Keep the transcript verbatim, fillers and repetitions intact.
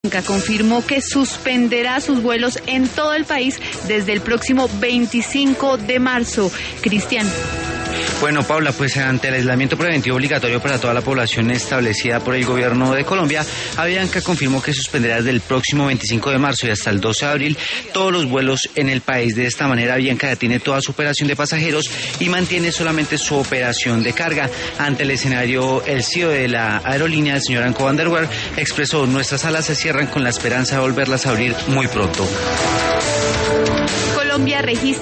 confirmó que suspenderá sus vuelos en todo el país desde el próximo veinticinco de marzo. Cristian. Bueno, Paula, pues ante el aislamiento preventivo obligatorio para toda la población establecida por el gobierno de Colombia, Avianca confirmó que suspenderá desde el próximo veinticinco de marzo y hasta el doce de abril todos los vuelos en el país. De esta manera, Avianca detiene toda su operación de pasajeros y mantiene solamente su operación de carga. Ante el escenario, el C E O de la aerolínea, el señor Anko van der Werf, expresó: nuestras salas se cierran con la esperanza de volverlas a abrir muy pronto. Colombia registra